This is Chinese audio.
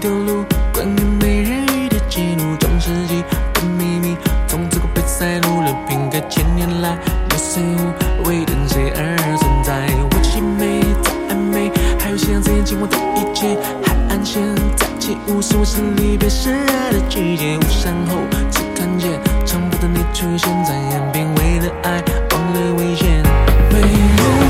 丢路，关于美人鱼的记录，中世纪的秘密，从这个被塞入了瓶盖，千年来有谁无为等谁而存在？我既美再暧昧，还有像这样紧握的一切，海岸线再起舞，是我心里被湿热的季节。午餐后只看见长发的你出现在岸边，为了爱忘了危险，美人。